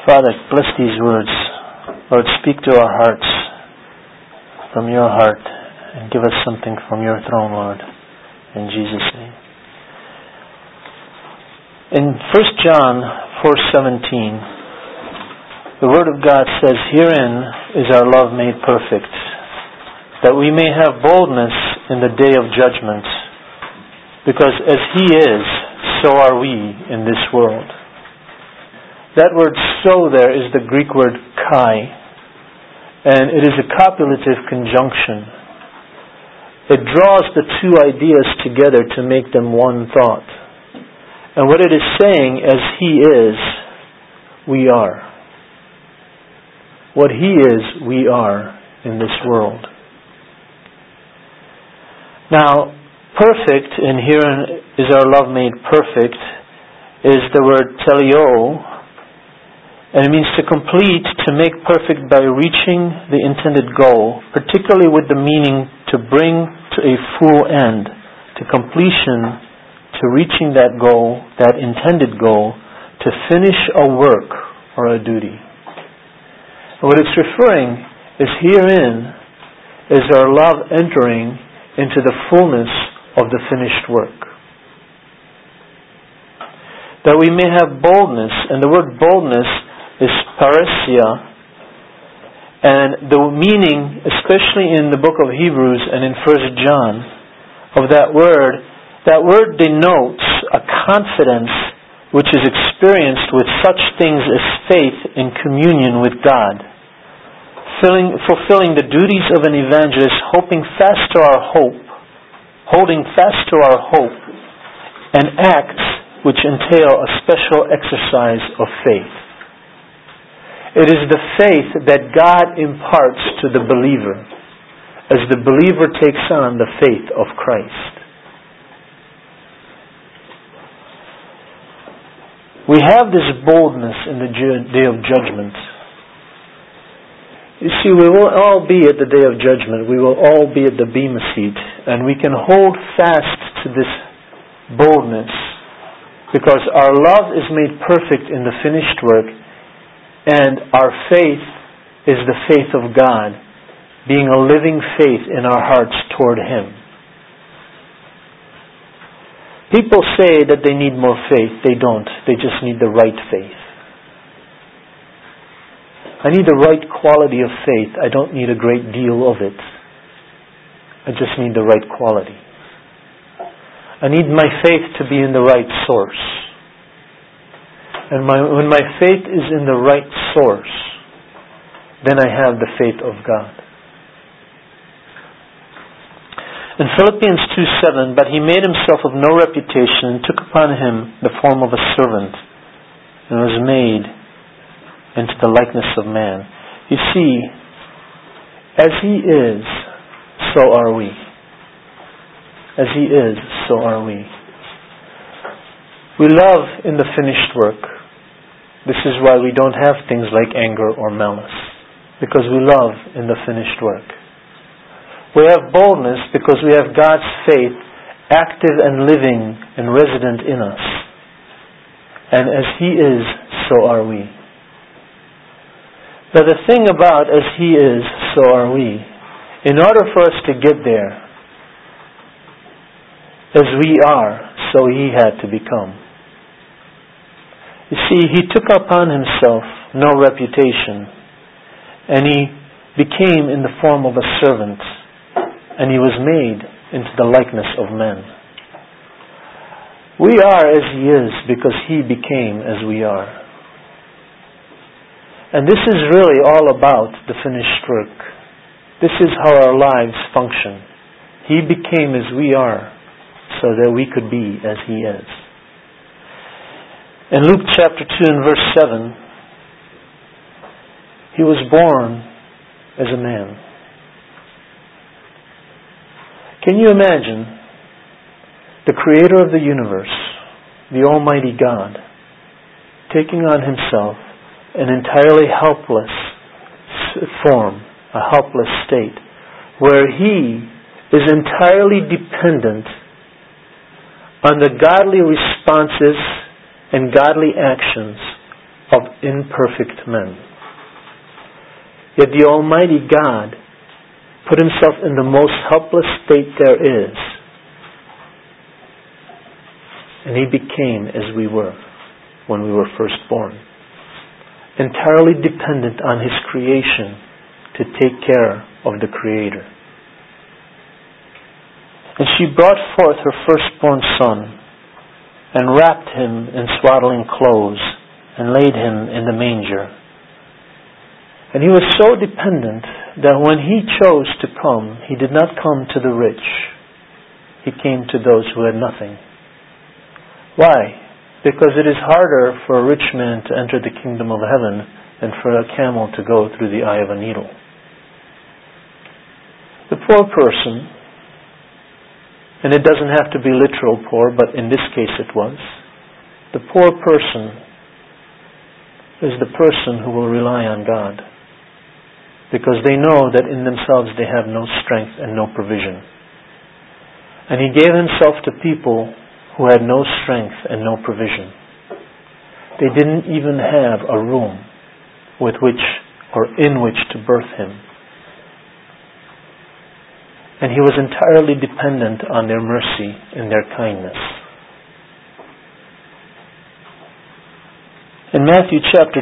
Father, bless these words. Lord, speak to our hearts from your heart and give us something from your throne, Lord. In Jesus' name. In 1 John 4:17, the Word of God says, "Herein is our love made perfect, that we may have boldness in the day of judgment, because as He is, so are we in this world." That word "so" there is the Greek word "kai," and it is a copulative conjunction. It draws the two ideas together to make them one thought. And what it is saying, as He is, we are. What He is, we are in this world. Now, perfect, and here is our love made perfect, is the word teleo, and it means to complete, to make perfect by reaching the intended goal, particularly with the meaning to bring to a full end, to completion, to reaching that goal, that intended goal, to finish a work or a duty. And what it's referring is herein is our love entering into the fullness of the finished work. That we may have boldness, and the word boldness is parousia, and the meaning, especially in the book of Hebrews and in 1 John, of that word denotes a confidence which is experienced with such things as faith in communion with God, fulfilling the duties of an evangelist, holding fast to our hope, and acts which entail a special exercise of faith. It is the faith that God imparts to the believer as the believer takes on the faith of Christ. We have this boldness in the day of judgment. You see, we will all be at the day of judgment. We will all be at the Bema seat. And we can hold fast to this boldness because our love is made perfect in the finished work, and our faith is the faith of God, being a living faith in our hearts toward Him. People say that they need more faith. They don't. They just need the right faith. I need the right quality of faith. I don't need a great deal of it. I just need the right quality. I need my faith to be in the right source. And when my faith is in the right source, then I have the faith of God. In Philippians 2:7, "But He made Himself of no reputation, and took upon Him the form of a servant, and was made into the likeness of man." You see, as He is, so are we. As He is, so are we. We love in the finished work. This is why we don't have things like anger or malice, because we love in the finished work. We have boldness because we have God's faith active and living and resident in us. And as He is, so are we. Now the thing about as He is, so are we, in order for us to get there, as we are, so He had to become. You see, He took upon Himself no reputation, and He became in the form of a servant, and He was made into the likeness of men. We are as He is because He became as we are. And this is really all about the finished work. This is how our lives function. He became as we are so that we could be as He is. In Luke chapter 2 and verse 7, He was born as a man. Can you imagine the Creator of the universe, the Almighty God, taking on Himself an entirely helpless form, a helpless state, where He is entirely dependent on the godly responses and godly actions of imperfect men. Yet the Almighty God put Himself in the most helpless state there is, and He became as we were when we were first born, entirely dependent on His creation to take care of the Creator. And she brought forth her firstborn Son, and wrapped Him in swaddling clothes, and laid Him in the manger. And He was so dependent that when He chose to come, He did not come to the rich. He came to those who had nothing. Why? Because it is harder for a rich man to enter the kingdom of heaven than for a camel to go through the eye of a needle. The poor person, and it doesn't have to be literal poor, but in this case it was, the poor person is the person who will rely on God, because they know that in themselves they have no strength and no provision. And He gave Himself to people who had no strength and no provision. They didn't even have a room with which or in which to birth Him. And He was entirely dependent on their mercy and their kindness. In Matthew chapter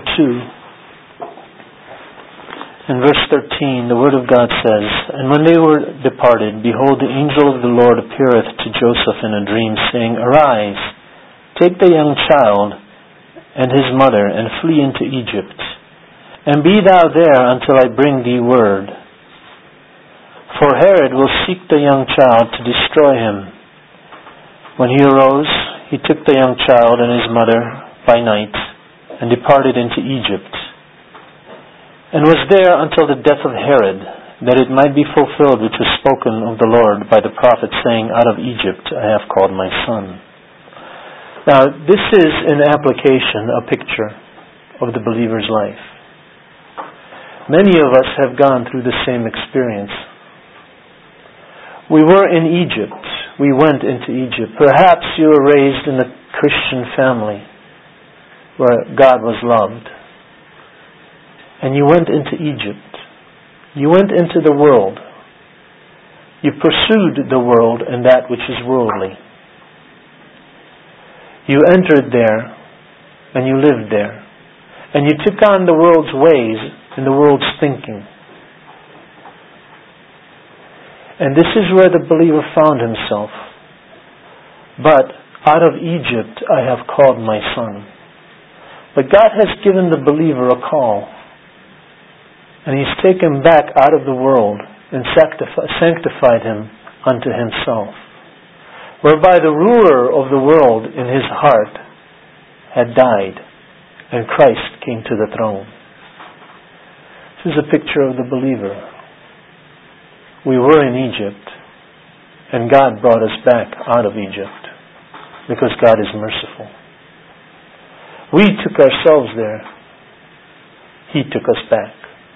2, in verse 13, the Word of God says, "And when they were departed, behold, the angel of the Lord appeareth to Joseph in a dream, saying, Arise, take the young child and his mother, and flee into Egypt, and be thou there until I bring thee word. For Herod will seek the young child to destroy him. When he arose, he took the young child and his mother by night, and departed into Egypt, and was there until the death of Herod, that it might be fulfilled which was spoken of the Lord by the prophet, saying, Out of Egypt I have called my son." Now, this is in application a picture of the believer's life. Many of us have gone through the same experience. We were in Egypt. We went into Egypt. Perhaps you were raised in a Christian family where God was loved. And you went into Egypt. You went into the world. You pursued the world and that which is worldly. You entered there and you lived there. And you took on the world's ways and the world's thinking. And this is where the believer found himself. But out of Egypt I have called my son. But God has given the believer a call. And He's taken back out of the world and sanctified him unto Himself. Whereby the ruler of the world in his heart had died, and Christ came to the throne. This is a picture of the believer. We were in Egypt, and God brought us back out of Egypt, because God is merciful. We took ourselves there. He took us back.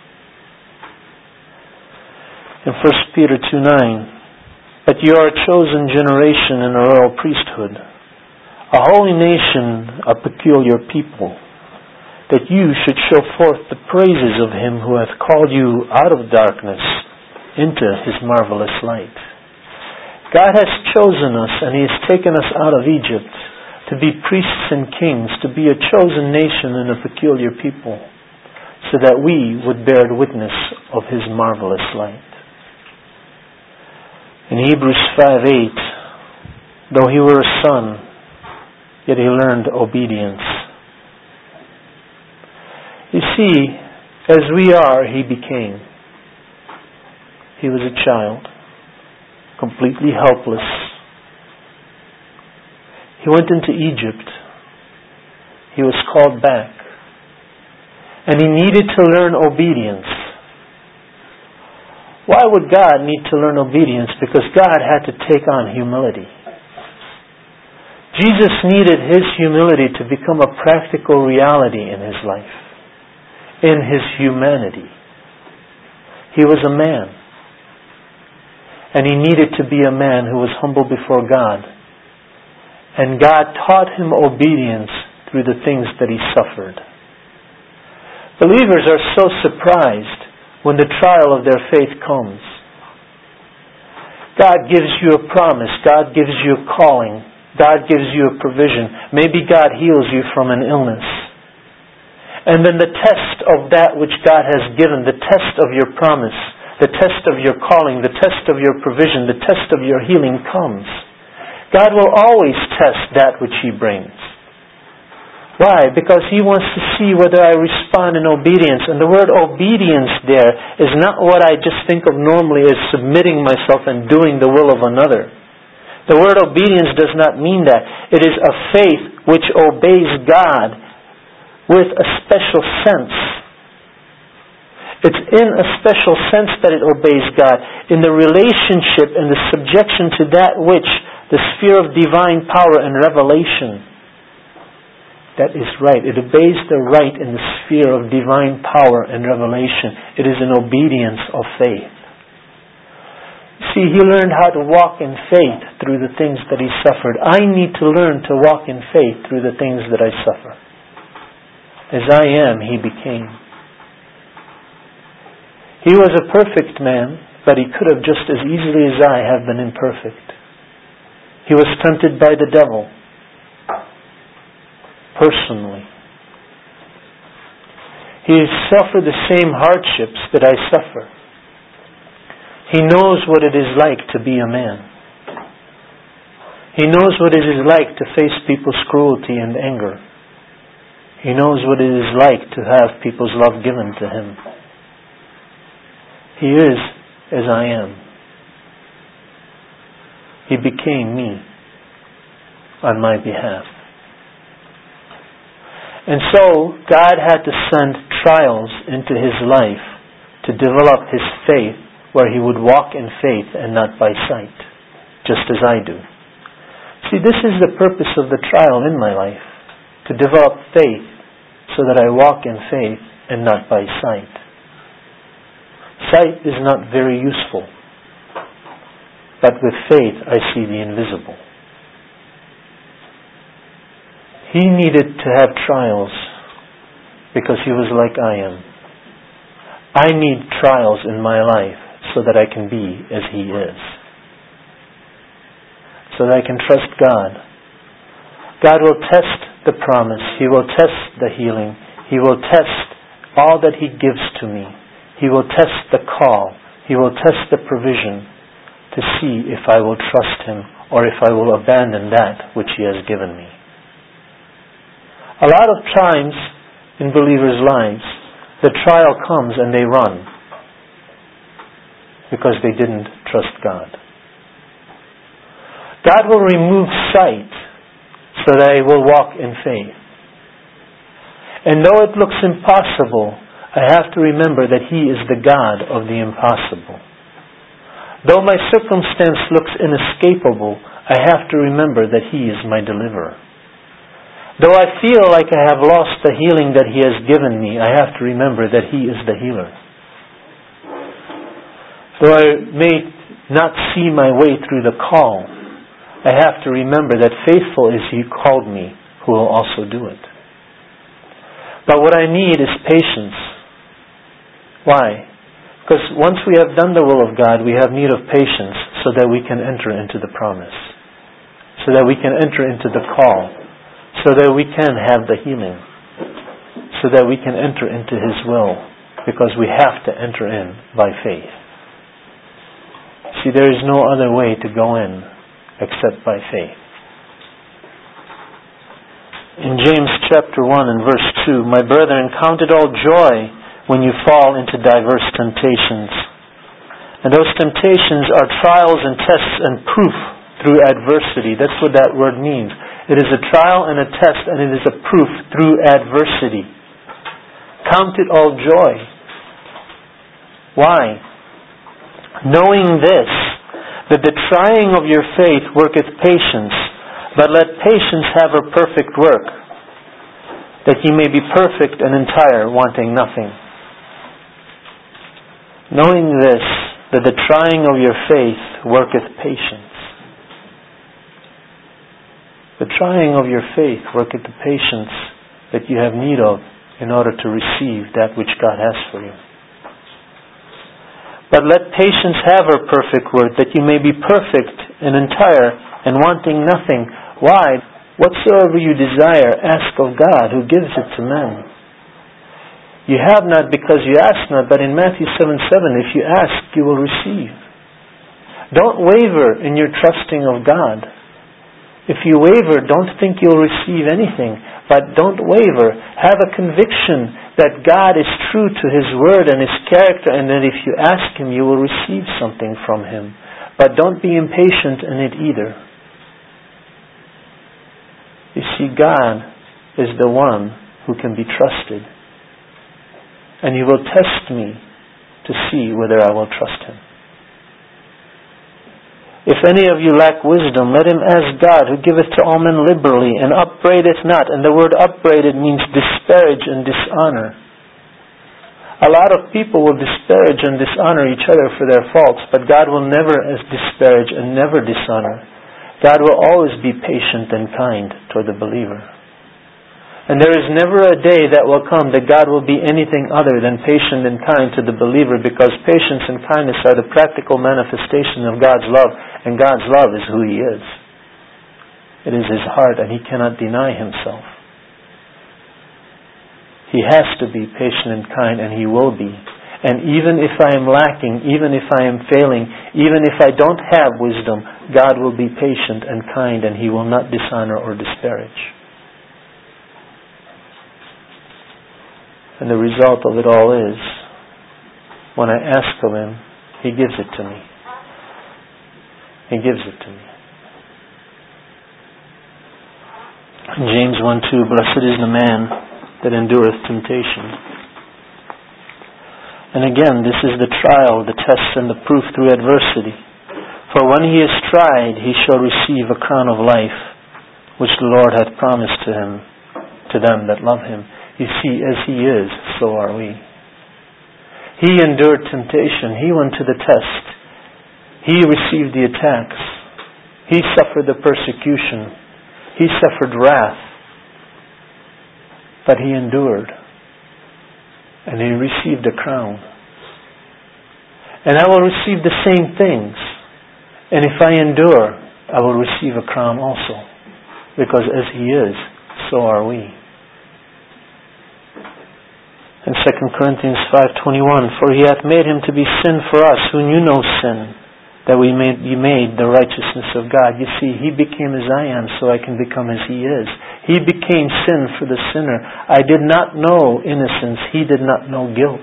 In 1 Peter 2:9, "But you are a chosen generation and a royal priesthood, a holy nation, a peculiar people, that you should show forth the praises of Him who hath called you out of darkness into His marvelous light." God has chosen us, and He has taken us out of Egypt to be priests and kings, to be a chosen nation and a peculiar people, so that we would bear witness of His marvelous light. In Hebrews 5:8, "Though He were a son, yet He learned obedience." You see, as we are, He became. He was a child, completely helpless. He went into Egypt. He was called back. And He needed to learn obedience. Why would God need to learn obedience? Because God had to take on humility. Jesus needed His humility to become a practical reality in His life, in His humanity. He was a man. And He needed to be a man who was humble before God. And God taught Him obedience through the things that He suffered. Believers are so surprised when the trial of their faith comes. God gives you a promise. God gives you a calling. God gives you a provision. Maybe God heals you from an illness. And then the test of that which God has given, the test of your promise, the test of your calling, the test of your provision, the test of your healing comes. God will always test that which He brings. Why? Because He wants to see whether I respond in obedience. And the word obedience there is not what I just think of normally as submitting myself and doing the will of another. The word obedience does not mean that. It is a faith which obeys God with a special sense. It's in a special sense that it obeys God, in the relationship and the subjection to that which, the sphere of divine power and revelation. That is right. It obeys the right in the sphere of divine power and revelation. It is an obedience of faith. See, he learned how to walk in faith through the things that he suffered. I need to learn to walk in faith through the things that I suffer. As I am, he became. He was a perfect man, but he could have just as easily as I have been imperfect. He was tempted by the devil, personally. He suffered the same hardships that I suffer. He knows what it is like to be a man. He knows what it is like to face people's cruelty and anger. He knows what it is like to have people's love given to him. He is as I am. He became me on my behalf. And so, God had to send trials into his life to develop his faith, where he would walk in faith and not by sight, just as I do. See, this is the purpose of the trial in my life, to develop faith so that I walk in faith and not by sight. Sight is not very useful, but with faith I see the invisible. He needed to have trials because he was like I am. I need trials in my life so that I can be as he is. So that I can trust God. God will test the promise. He will test the healing. He will test all that he gives to me. He will test the call. He will test the provision to see if I will trust him or if I will abandon that which he has given me. A lot of times in believers' lives, the trial comes and they run because they didn't trust God. God will remove sight so that I will walk in faith. And though it looks impossible, I have to remember that he is the God of the impossible. Though my circumstance looks inescapable, I have to remember that he is my deliverer. Though I feel like I have lost the healing that he has given me, I have to remember that he is the healer. Though I may not see my way through the call, I have to remember that faithful is he who called me, who will also do it. But what I need is patience. Why? Because once we have done the will of God, we have need of patience so that we can enter into the promise, so that we can enter into the call, so that we can have the healing, so that we can enter into his will, because we have to enter in by faith. See, there is no other way to go in except by faith. In James chapter 1 and verse 2, "My brethren, count it all joy when you fall into diverse temptations." And those temptations are trials and tests and proof through adversity. That's what that word means. It is a trial and a test, and it is a proof through adversity. Count it all joy. Why? Knowing this, that the trying of your faith worketh patience, but let patience have her perfect work, that ye may be perfect and entire, wanting nothing. Knowing this, that the trying of your faith worketh patience. The trying of your faith worketh the patience that you have need of in order to receive that which God has for you. But let patience have her perfect work, that you may be perfect and entire and wanting nothing. Why? Whatsoever you desire, ask of God, who gives it to men. You have not because you ask not, but in Matthew 7:7, if you ask, you will receive. Don't waver in your trusting of God. If you waver, don't think you'll receive anything, but don't waver. Have a conviction that God is true to His Word and His character, and that if you ask Him, you will receive something from Him. But don't be impatient in it either. You see, God is the one who can be trusted. And He will test me to see whether I will trust Him. If any of you lack wisdom, let him ask God, who giveth to all men liberally, and upbraideth not. And the word upbraided means disparage and dishonor. A lot of people will disparage and dishonor each other for their faults, but God will never disparage and never dishonor. God will always be patient and kind toward the believer. And there is never a day that will come that God will be anything other than patient and kind to the believer, because patience and kindness are the practical manifestation of God's love, and God's love is who He is. It is His heart, and He cannot deny Himself. He has to be patient and kind, and He will be. And even if I am lacking, even if I am failing, even if I don't have wisdom, God will be patient and kind, and He will not dishonor or disparage. And the result of it all is, when I ask of Him, He gives it to me. He gives it to me. In James 1:2, blessed is the man that endureth temptation. And again, this is the trial, the test, and the proof through adversity. For when he is tried, he shall receive a crown of life, which the Lord hath promised to him, to them that love Him. You see, as He is, so are we. He endured temptation. He went to the test. He received the attacks. He suffered the persecution. He suffered wrath. But He endured. And He received a crown. And I will receive the same things. And if I endure, I will receive a crown also. Because as He is, so are we. In 2 Corinthians 5:21, for He hath made Him to be sin for us, who knew no sin, that we may be made the righteousness of God. You see, He became as I am, so I can become as He is. He became sin for the sinner. I did not know innocence. He did not know guilt.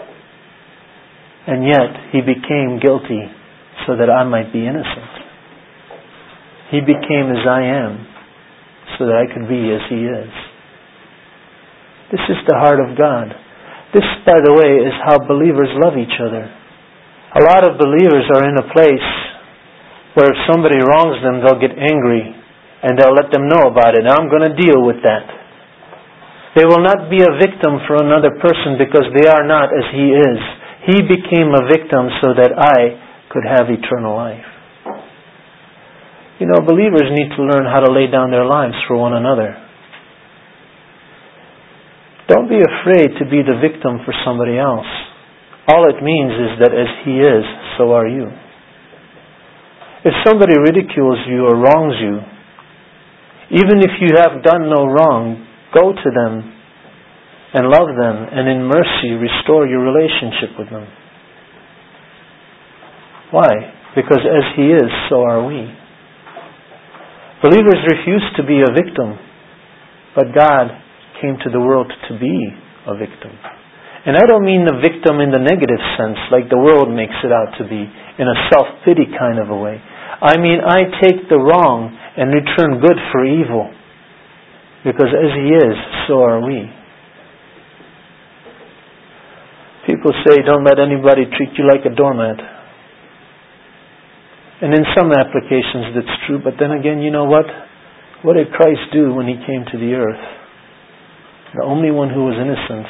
And yet, He became guilty so that I might be innocent. He became as I am so that I could be as He is. This is the heart of God. This, by the way, is how believers love each other. A lot of believers are in a place where if somebody wrongs them, they'll get angry and they'll let them know about it. Now I'm going to deal with that. They will not be a victim for another person because they are not as He is. He became a victim so that I could have eternal life. You know, believers need to learn how to lay down their lives for one another. Don't be afraid to be the victim for somebody else. All it means is that as He is, so are you. If somebody ridicules you or wrongs you, even if you have done no wrong, go to them and love them, and in mercy restore your relationship with them. Why? Because as He is, so are we. Believers refuse to be a victim, but God came to the world to be a victim. And I don't mean the victim in the negative sense, like the world makes it out to be, in a self-pity kind of a way. I mean, I take the wrong and return good for evil. Because as He is, so are we. People say, don't let anybody treat you like a doormat. And in some applications that's true, but then again, you know what? What did Christ do when He came to the earth? The only one who was innocent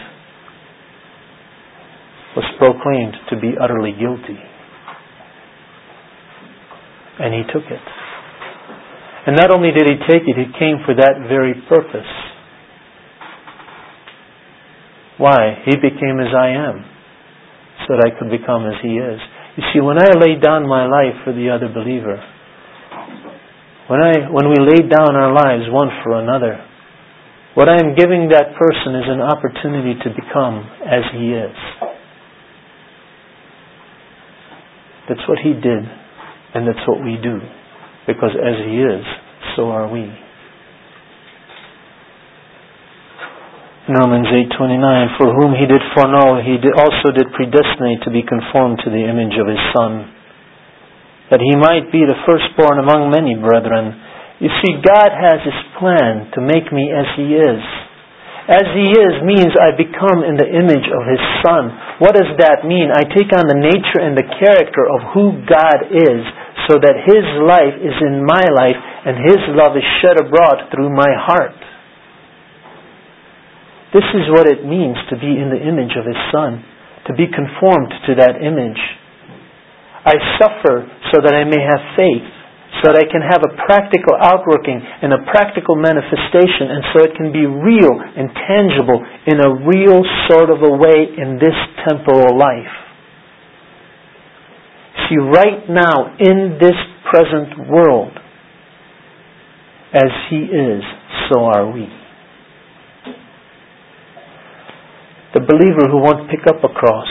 was proclaimed to be utterly guilty. And He took it. And not only did He take it, He came for that very purpose. Why? He became as I am, so that I could become as He is. You see, when I lay down my life for the other believer, when we lay down our lives one for another, what I am giving that person is an opportunity to become as He is. That's what He did, and that's what we do. Because as He is, so are we. Romans 8:29, for whom He did foreknow, He also did predestinate to be conformed to the image of His Son, that He might be the firstborn among many brethren. You see, God has His plan to make me as He is. As He is means I become in the image of His Son. What does that mean? I take on the nature and the character of who God is, so that His life is in my life and His love is shed abroad through my heart. This is what it means to be in the image of His Son, to be conformed to that image. I suffer so that I may have faith, so that I can have a practical outworking and a practical manifestation, and so it can be real and tangible in a real sort of a way in this temporal life. See, right now, in this present world, as He is, so are we. The believer who won't pick up a cross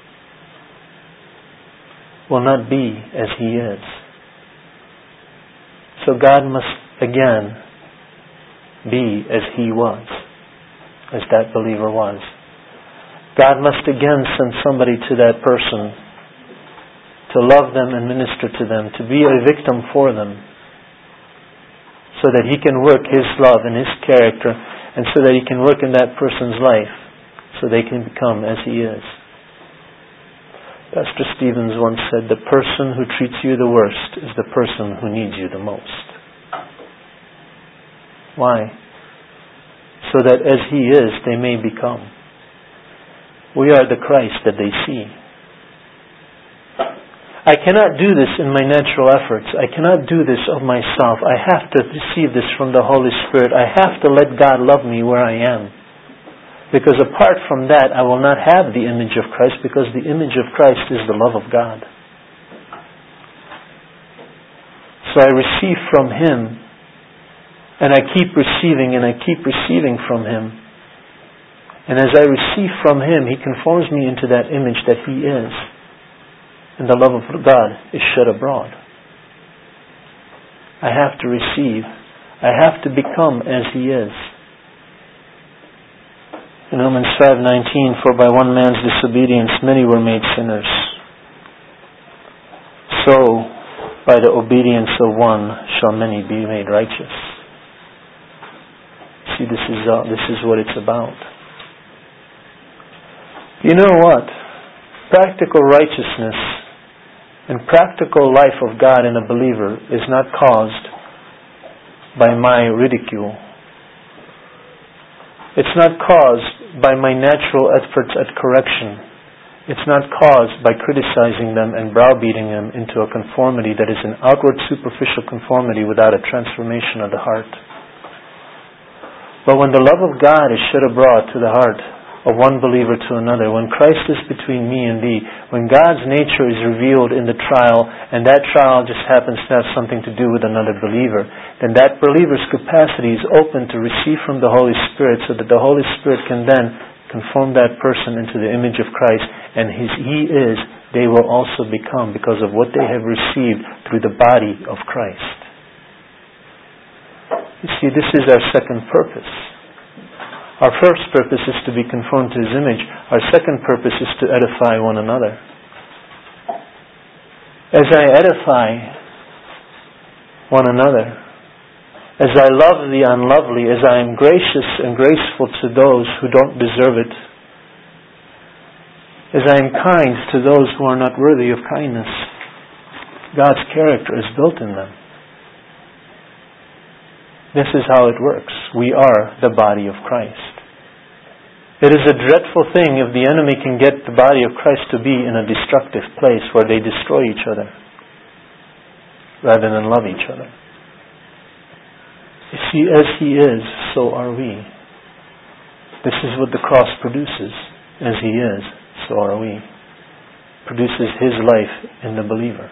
will not be as he is. So God must again be as He was, as that believer was. God must again send somebody to that person to love them and minister to them, to be a victim for them, so that He can work His love and His character, and so that He can work in that person's life, so they can become as He is. Pastor Stevens once said, the person who treats you the worst is the person who needs you the most. Why? So that as He is, they may become. We are the Christ that they see. I cannot do this in my natural efforts. I cannot do this of myself. I have to receive this from the Holy Spirit. I have to let God love me where I am. Because apart from that, I will not have the image of Christ, because the image of Christ is the love of God. So I receive from Him, and I keep receiving, and I keep receiving from Him. And as I receive from Him, He conforms me into that image that He is. And the love of God is shed abroad. I have to receive. I have to become as He is. In Romans 5:19, for by one man's disobedience many were made sinners, so by the obedience of one shall many be made righteous. See, this is what it's about. You know what? Practical righteousness and practical life of God in a believer is not caused by my ridicule. It's not caused by my natural efforts at correction. It's not caused by criticizing them and browbeating them into a conformity that is an outward superficial conformity without a transformation of the heart. But when the love of God is shed abroad to the heart of one believer to another, when Christ is between me and thee, when God's nature is revealed in the trial, and that trial just happens to have something to do with another believer, then that believer's capacity is open to receive from the Holy Spirit, so that the Holy Spirit can then conform that person into the image of Christ, and He is, they will also become, because of what they have received through the body of Christ. You see, this is our second purpose. Our first purpose is to be conformed to His image. Our second purpose is to edify one another. As I edify one another, as I love the unlovely, as I am gracious and graceful to those who don't deserve it, as I am kind to those who are not worthy of kindness, God's character is built in them. This is how it works. We are the body of Christ. It is a dreadful thing if the enemy can get the body of Christ to be in a destructive place where they destroy each other rather than love each other. You see, as He is, so are we. This is what the cross produces. As He is, so are we. Produces His life in the believer.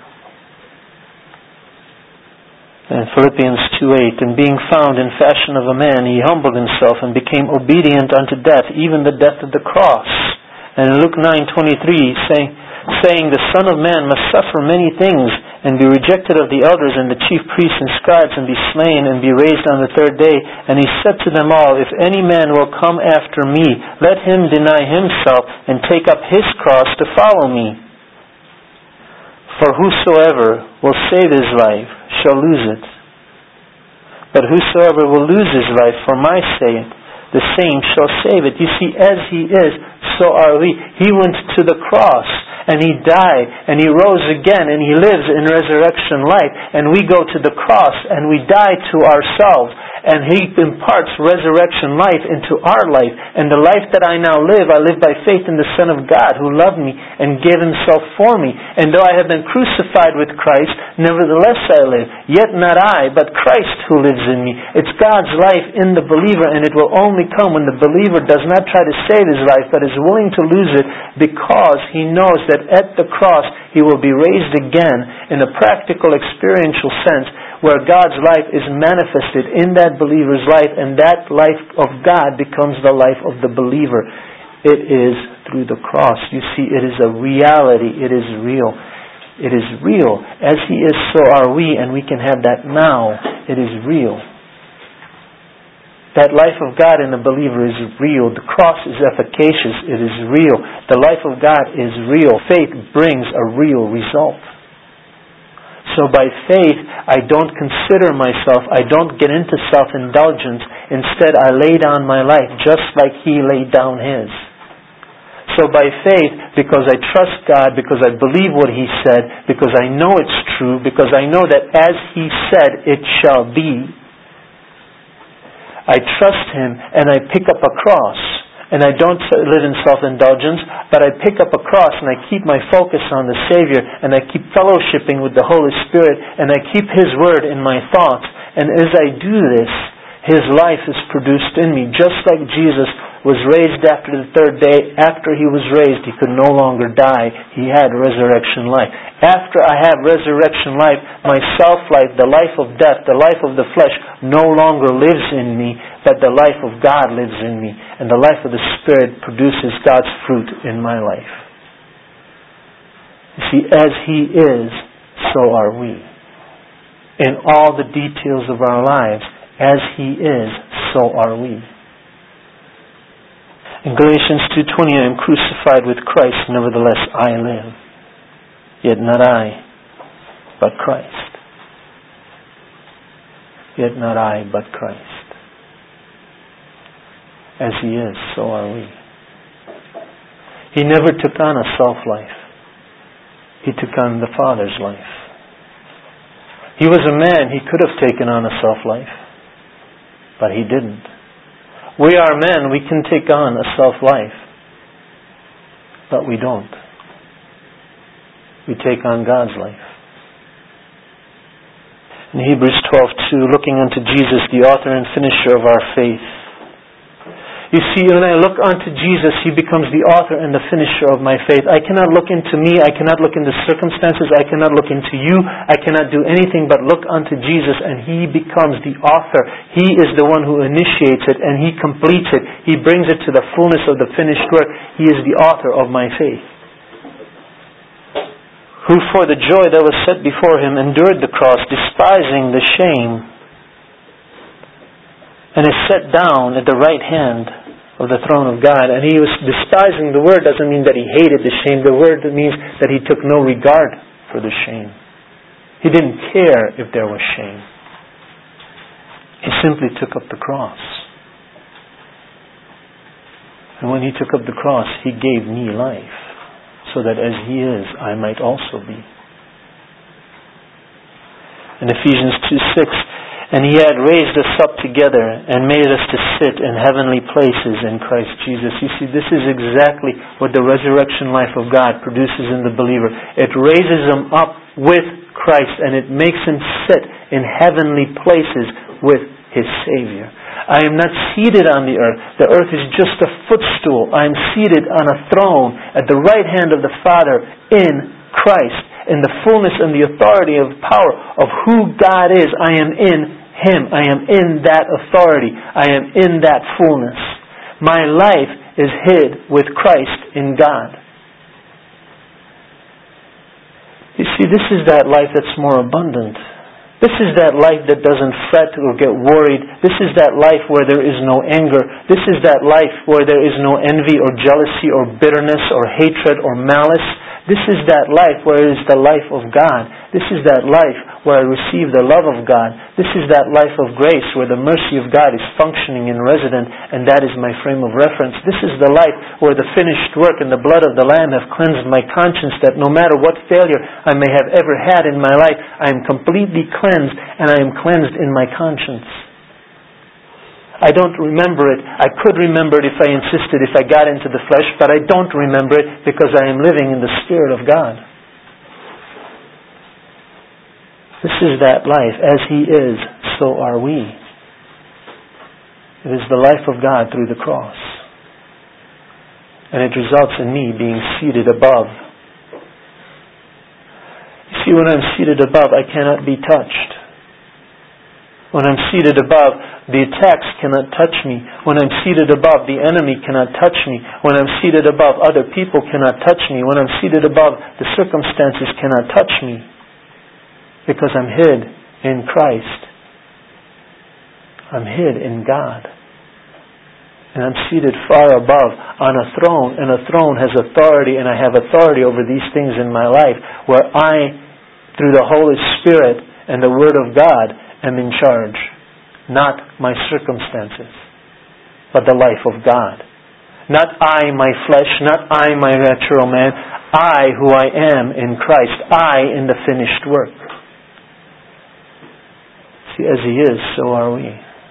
And Philippians 2:8, and being found in fashion of a man, He humbled Himself and became obedient unto death, even the death of the cross. And in Luke 9:23, saying, the Son of Man must suffer many things, and be rejected of the elders and the chief priests and scribes, and be slain, and be raised on the third day. And He said to them all, if any man will come after me, let him deny himself, and take up his cross to follow me. For whosoever will save his life shall lose it. But whosoever will lose his life for my sake, the same shall save it. You see, as He is, so are we. He went to the cross, and He died, and He rose again, and He lives in resurrection life. And we go to the cross, and we die to ourselves, and He imparts resurrection life into our life. And the life that I now live, I live by faith in the Son of God, who loved me and gave Himself for me. And though I have been crucified with Christ, nevertheless I live. Yet not I, but Christ who lives in me. It's God's life in the believer, and it will only come when the believer does not try to save his life, but is willing to lose it, because he knows that at the cross he will be raised again in a practical, experiential sense, where God's life is manifested in that believer's life, and that life of God becomes the life of the believer. It is through the cross. You see, it is a reality. It is real. It is real. As He is, so are we, and we can have that now. It is real. That life of God in the believer is real. The cross is efficacious. It is real. The life of God is real. Faith brings a real result. So by faith, I don't consider myself, I don't get into self-indulgence. Instead, I lay down my life just like He laid down His. So by faith, because I trust God, because I believe what He said, because I know it's true, because I know that as He said, it shall be, I trust Him, and I pick up a cross. And I don't live in self-indulgence, but I pick up a cross and I keep my focus on the Savior, and I keep fellowshipping with the Holy Spirit, and I keep His Word in my thoughts. And as I do this, His life is produced in me. Just like Jesus was raised after the third day, after He was raised, He could no longer die. He had resurrection life. After I have resurrection life, my self-life, the life of death, the life of the flesh, no longer lives in me, but the life of God lives in me. And the life of the Spirit produces God's fruit in my life. You see, as He is, so are we. In all the details of our lives, as He is, so are we. In Galatians 2:20, I am crucified with Christ, nevertheless I live. Yet not I, but Christ. Yet not I, but Christ. As He is, so are we. He never took on a self-life. He took on the Father's life. He was a man, He could have taken on a self-life, but He didn't. We are men, we can take on a self-life, but we don't. We take on God's life. In Hebrews 12:2, looking unto Jesus, the author and finisher of our faith. You see, when I look unto Jesus, He becomes the author and the finisher of my faith. I cannot look into me, I cannot look into circumstances, I cannot look into you, I cannot do anything but look unto Jesus, and He becomes the author. He is the one who initiates it, and He completes it. He brings it to the fullness of the finished work. He is the author of my faith. Who for the joy that was set before Him endured the cross, despising the shame, and is set down at the right hand of the throne of God. And He was despising. The word doesn't mean that He hated the shame. The word means that He took no regard for the shame. He didn't care if there was shame. He simply took up the cross. And when He took up the cross, He gave me life, so that as He is, I might also be. In Ephesians 2:6, and He had raised us up together and made us to sit in heavenly places in Christ Jesus. You see, this is exactly what the resurrection life of God produces in the believer. It raises him up with Christ, and it makes him sit in heavenly places with His Savior. I am not seated on the earth. The earth is just a footstool. I am seated on a throne at the right hand of the Father in Christ, in the fullness and the authority of power of who God is. I am in Him. I am in that authority. I am in that fullness. My life is hid with Christ in God. You see, this is that life that's more abundant. This is that life that doesn't fret or get worried. This is that life where there is no anger. This is that life where there is no envy or jealousy or bitterness or hatred or malice. This is that life where it is the life of God. This is that life where I receive the love of God. This is that life of grace where the mercy of God is functioning and resident, and that is my frame of reference. This is the life where the finished work and the blood of the Lamb have cleansed my conscience, that no matter what failure I may have ever had in my life, I am completely cleansed, and I am cleansed in my conscience. I don't remember it. I could remember it if I insisted, if I got into the flesh, but I don't remember it because I am living in the Spirit of God. This is that life. As He is, so are we. It is the life of God through the cross. And it results in me being seated above. You see, when I'm seated above, I cannot be touched. When I'm seated above, the attacks cannot touch me. When I'm seated above, the enemy cannot touch me. When I'm seated above, other people cannot touch me. When I'm seated above, the circumstances cannot touch me. Because I'm hid in Christ. I'm hid in God. And I'm seated far above on a throne. And a throne has authority, and I have authority over these things in my life, where I, through the Holy Spirit and the Word of God, am in charge. Not my circumstances, but the life of God. Not I, my flesh, not I, my natural man. I, who I am in Christ. I, in the finished work. See, as He is, so are we.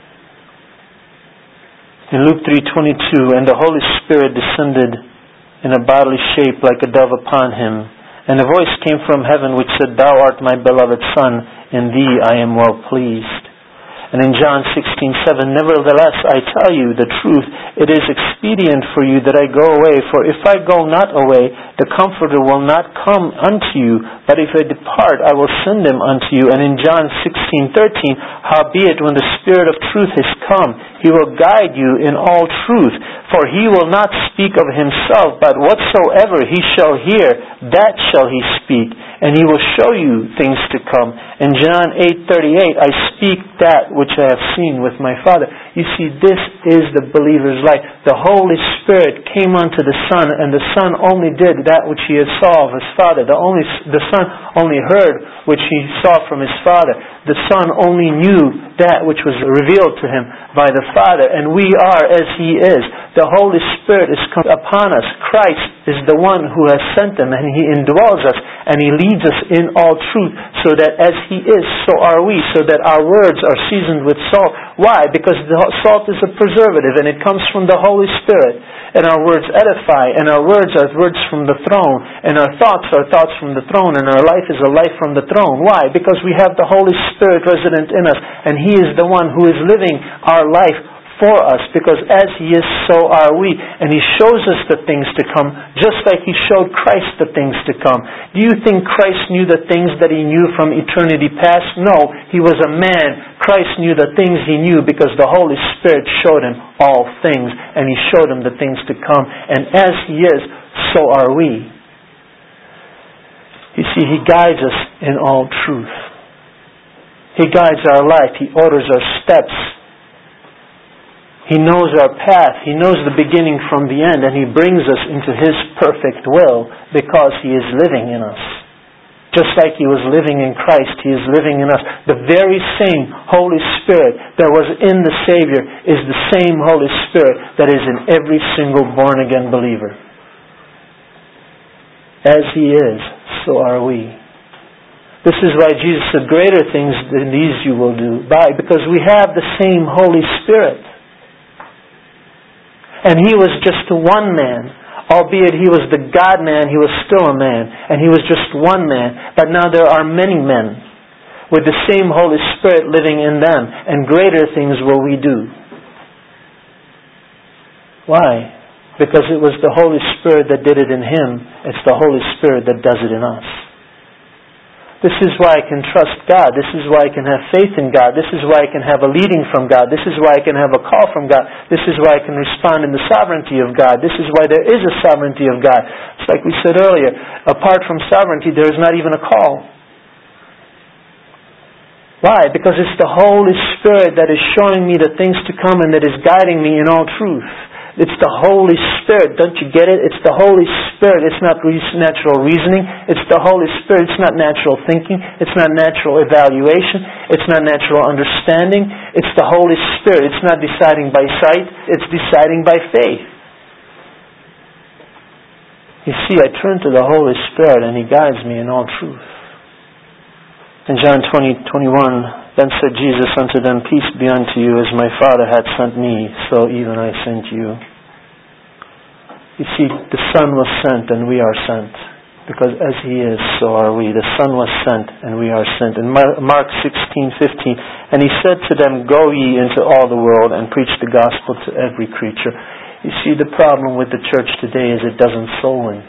In Luke 3:22, and the Holy Spirit descended in a bodily shape like a dove upon Him. And a voice came from heaven which said, Thou art my beloved Son, in Thee I am well pleased. And in John 16:7, Nevertheless, I tell you the truth, it is expedient for you that I go away. For if I go not away, the Comforter will not come unto you. But if I depart, I will send Him unto you. And in John 16:13, Howbeit, when the Spirit of truth is come, He will guide you in all truth. For He will not speak of Himself, but whatsoever He shall hear, that shall He speak. And He will show you things to come. In John 8:38, I speak that which I have seen with my Father. You see, this is the believer's life. The Holy Spirit came unto the Son, and the Son only did that which He had saw of His Father. The Son only heard which He saw from His Father. The Son only knew that which was revealed to Him by the Father. And we are as He is. The Holy Spirit is come upon us. Christ is the one who has sent Him, and He indwells us, and He leads us in all truth, so that as He is, so are we, so that our words are seasoned with salt. Why? Because the salt is a preservative, and it comes from the Holy Spirit. And our words edify, and our words are words from the throne, and our thoughts are thoughts from the throne, and our life is a life from the throne. Why? Because we have the Holy Spirit resident in us, and He is the one who is living our life for us, because as He is, so are we. And He shows us the things to come, just like He showed Christ the things to come. Do you think Christ knew the things that He knew from eternity past? No, He was a man. Christ knew the things He knew because the Holy Spirit showed Him all things, and He showed Him the things to come. And as He is, so are we. You see, He guides us in all truth. He guides our life. He orders our steps. He knows our path. He knows the beginning from the end, and He brings us into His perfect will because He is living in us. Just like He was living in Christ, He is living in us. The very same Holy Spirit that was in the Savior is the same Holy Spirit that is in every single born-again believer. As He is, so are we. This is why Jesus said, greater things than these you will do. Because we have the same Holy Spirit. And He was just one man. Albeit He was the God-man, He was still a man. And He was just one man. But now there are many men. with the same Holy Spirit living in them, and greater things will we do. Why? Because it was the Holy Spirit that did it in Him. It's the Holy Spirit that does it in us. This is why I can trust God. This is why I can have faith in God. This is why I can have a leading from God. This is why I can have a call from God. This is why I can respond in the sovereignty of God. This is why there is a sovereignty of God. It's like we said earlier, apart from sovereignty, there is not even a call. Why? Because it's the Holy Spirit that is showing me the things to come and that is guiding me in all truth. It's the Holy Spirit. Don't you get it? It's the Holy Spirit. It's not natural reasoning. It's the Holy Spirit. It's not natural thinking. It's not natural evaluation. It's not natural understanding. It's the Holy Spirit. It's not deciding by sight. It's deciding by faith. You see, I turn to the Holy Spirit and He guides me in all truth. In John 20:21, then said Jesus unto them, Peace be unto you, as my Father hath sent me, so even I sent you. You see, the Son was sent and we are sent. Because as He is, so are we. The Son was sent and we are sent. In Mark 16:15, and He said to them, Go ye into all the world and preach the gospel to every creature. You see, the problem with the church today is it doesn't soul win.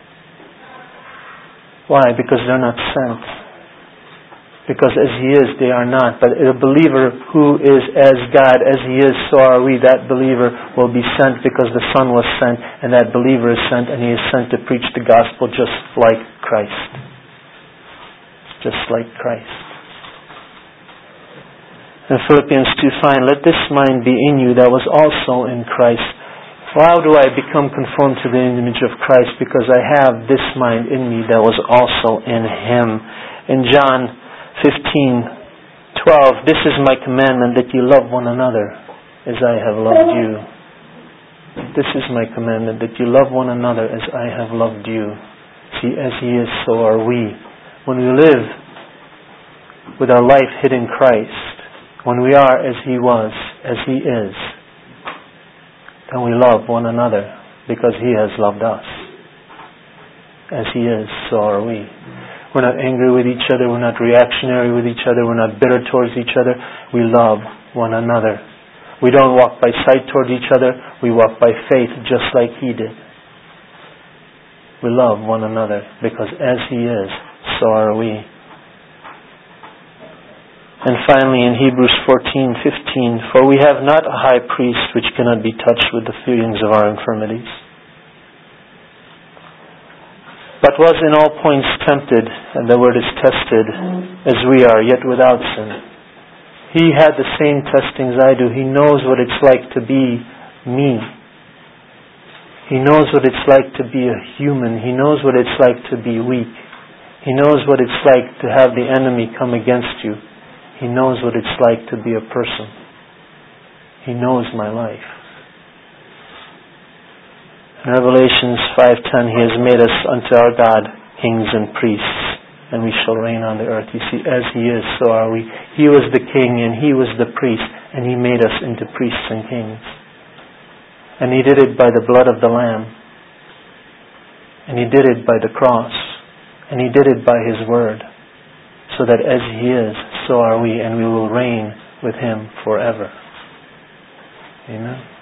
Why? Because they're not sent. Because as He is, they are not. But a believer who is as God, as He is, so are we. That believer will be sent because the Son was sent, and that believer is sent, and He is sent to preach the gospel just like Christ. Just like Christ. In Philippians 2:5, let this mind be in you that was also in Christ. How do I become conformed to the image of Christ? Because I have this mind in me that was also in Him. In John 15:12, this is my commandment, that you love one another as I have loved you. This is my commandment, that you love one another as I have loved you. See, as He is, so are we. When we live with our life hid in Christ, when we are as He was, as He is, then we love one another because He has loved us. As He is, so are we. We're not angry with each other. We're not reactionary with each other. We're not bitter towards each other. We love one another. We don't walk by sight toward each other. We walk by faith just like He did. We love one another because as He is, so are we. And finally in Hebrews 14:15, for we have not a high priest which cannot be touched with the feelings of our infirmities, but was in all points tempted, and the word is tested, as we are, yet without sin. He had the same testings I do. He knows what it's like to be me. He knows what it's like to be a human. He knows what it's like to be weak. He knows what it's like to have the enemy come against you. He knows what it's like to be a person. He knows my life. In Revelations 5:10, He has made us unto our God kings and priests, and we shall reign on the earth. You see, as He is, so are we. He was the king and He was the priest, and He made us into priests and kings. And He did it by the blood of the Lamb. And He did it by the cross. And He did it by His word. So that as He is, so are we, and we will reign with Him forever. Amen.